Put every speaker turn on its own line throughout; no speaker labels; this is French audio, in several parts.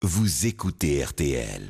Vous écoutez RTL.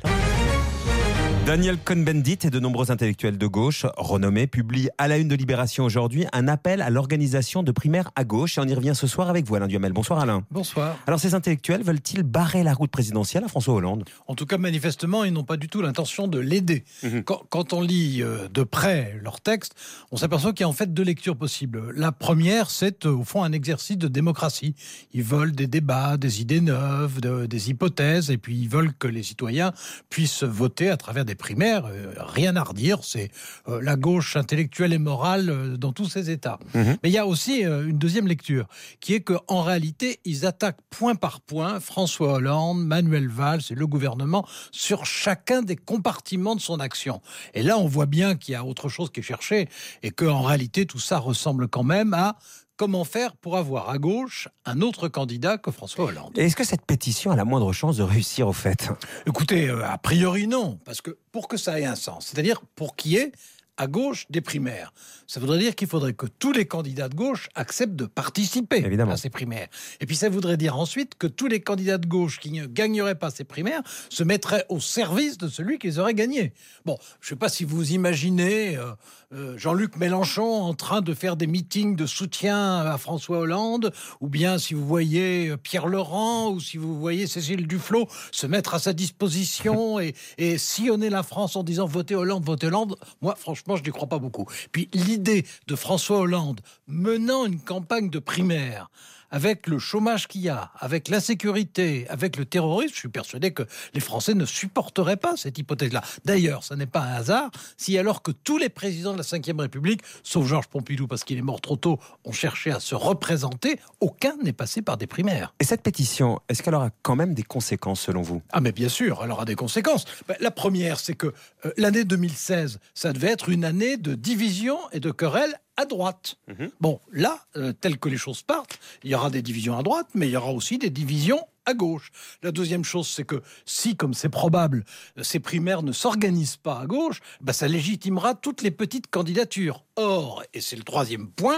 Daniel Cohn-Bendit et de nombreux intellectuels de gauche renommés publient à la une de Libération aujourd'hui un appel à l'organisation de primaires à gauche. Et on y revient ce soir avec vous, Alain Duhamel. Bonsoir Alain.
Bonsoir.
Alors ces intellectuels veulent-ils barrer la route présidentielle à François Hollande ?
En tout cas, manifestement, ils n'ont pas du tout l'intention de l'aider. Quand on lit de près leur texte, on s'aperçoit qu'il y a en fait deux lectures possibles. La première, c'est au fond un exercice de démocratie. Ils veulent des débats, des idées neuves, des hypothèses, et puis ils veulent que les citoyens puissent voter à travers des primaires. Rien à redire, c'est la gauche intellectuelle et morale dans tous ses états. Mais il y a aussi une deuxième lecture, qui est qu'en réalité, ils attaquent point par point François Hollande, Manuel Valls et le gouvernement sur chacun des compartiments de son action. Et là, on voit bien qu'il y a autre chose qui est cherché et qu'en réalité, tout ça ressemble quand même à comment faire pour avoir à gauche un autre candidat que François Hollande.
Et est-ce que cette pétition a la moindre chance de réussir au fait ?
Écoutez, a priori non, parce que pour que ça ait un sens, c'est-à-dire pour qu'il y ait à gauche des primaires, ça voudrait dire qu'il faudrait que tous les candidats de gauche acceptent de participer
Évidemment
à ces primaires. Et puis ça voudrait dire ensuite que tous les candidats de gauche qui ne gagneraient pas ces primaires se mettraient au service de celui qui les aurait gagnés. Bon, je ne sais pas si vous imaginez Jean-Luc Mélenchon en train de faire des meetings de soutien à François Hollande, ou bien si vous voyez Pierre Laurent, ou si vous voyez Cécile Duflot se mettre à sa disposition et sillonner la France en disant votez Hollande, votez Hollande. Moi, franchement, je n'y crois pas beaucoup. Puis l'idée de François Hollande menant une campagne de primaire avec le chômage qu'il y a, avec l'insécurité, avec le terrorisme, je suis persuadé que les Français ne supporteraient pas cette hypothèse-là. D'ailleurs, ça n'est pas un hasard si alors que tous les présidents de la Ve République, sauf Georges Pompidou parce qu'il est mort trop tôt, ont cherché à se représenter, aucun n'est passé par des primaires.
Et cette pétition, est-ce qu'elle aura quand même des conséquences selon vous ?
Ah mais bien sûr, elle aura des conséquences. La première, c'est que l'année 2016, ça devait être une année de division et de querelle à droite. Bon, là, tel que les choses partent, il y aura des divisions à droite, mais il y aura aussi des divisions à gauche. La deuxième chose, c'est que si, comme c'est probable, ces primaires ne s'organisent pas à gauche, ça légitimera toutes les petites candidatures. Or, et c'est le troisième point,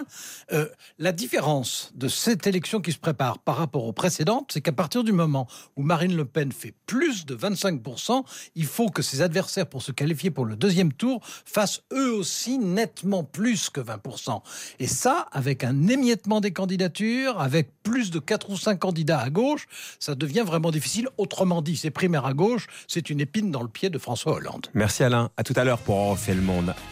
la différence de cette élection qui se prépare par rapport aux précédentes, c'est qu'à partir du moment où Marine Le Pen fait plus de 25%, il faut que ses adversaires, pour se qualifier pour le deuxième tour, fassent eux aussi nettement plus que 20%. Et ça, avec un émiettement des candidatures, avec plus de 4 ou 5 candidats à gauche, ça devient vraiment difficile. Autrement dit, ces primaires à gauche, c'est une épine dans le pied de François Hollande.
Merci Alain, à tout à l'heure pour En refait le monde.